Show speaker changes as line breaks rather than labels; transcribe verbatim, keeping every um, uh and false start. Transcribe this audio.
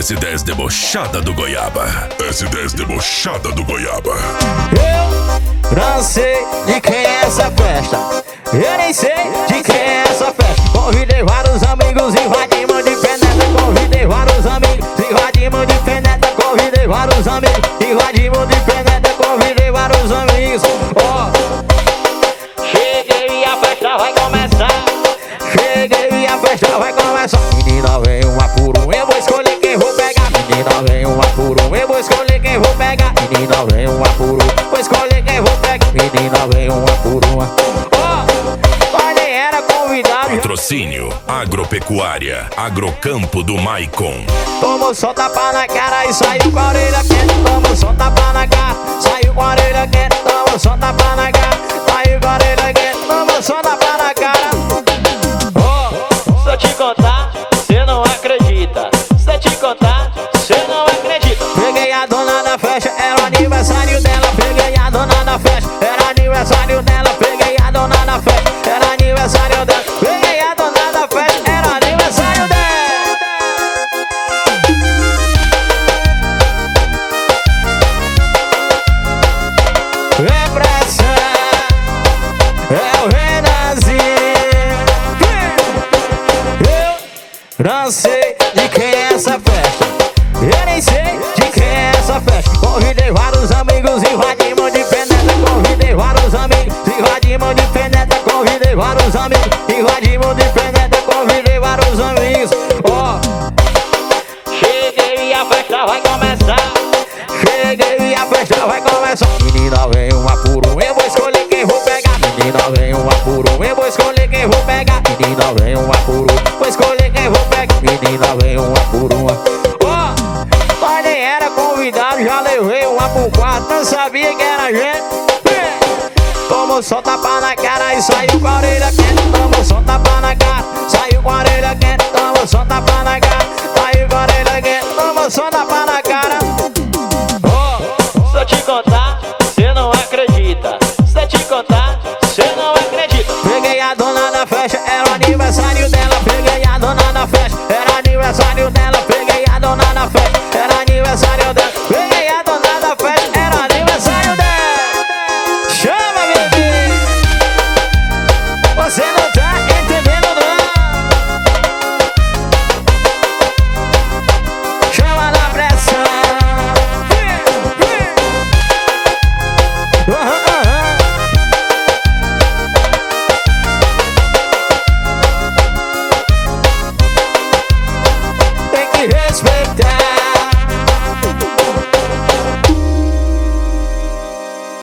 S dez debochada do Goiaba. S dez debochada do Goiaba.
Eu não sei de quem é essa festa. Eu nem sei de quem é essa festa. Convidei vários amigos, invadimos de penetra. Convidei vários amigos, invadimos de penetra. Convidei vários amigos, invadimos de penetra. Convidei vários amigos. Ó, oh, cheguei e a festa vai começar. Cheguei e a festa vai começar. Menina, vem uma por um, eu vou escolher quem vou pegar. Menina, vem uma por um, eu vou escolher quem vou pegar. Menina, vem uma por um, vou escolher quem vou pegar. Menina, vem uma por uma. Ó, oh, nem era convidado.
Patrocínio Agropecuária Agrocampo do Maicon.
Tomou só tapa na cara e saiu com a orelha quente. Tomou só tapa na cara, saiu com a orelha quente. Tomou só tapa na cara, saiu com a orelha quente. Tomou só tapa na cara. Oh, se eu te contar, cê não acredita. Se eu te contar, cê não acredita. Peguei a dona da festa, era o aniversário dela. Peguei a dona da festa, era aniversário dela. Peguei a dona da festa, era aniversário dela. Peguei a dona da festa, era aniversário dela. É pressão, é o Renanzinho. Eu não sei de quem é essa festa. Eu nem sei de quem é essa festa. Convidei vários amigos, invadimos de penetra. Convidei vários amigos, invadimos de penetra. Convidei vários amigos, invadimos de penetra. Convidei vários amigos. Ó, oh, cheguei e a festa vai começar. Cheguei e a festa vai começar. Menina, vem uma por um, eu vou escolher quem vou pegar. Menina, vem uma por um, eu vou escolher quem vou pegar. Menina, vem uma por um, vou escolher quem vou pegar. Menina, vem uma por uma. Ó, oh, mas nem era convidado, já levei uma por quatro, não sabia que era gente. Tomou só tapa na cara e saiu com a orelha quente. Tomou só tapa na cara, saiu com a orelha quente. Tomou só tapa na cara, saiu com a orelha quente. Tomou só tapa na cara.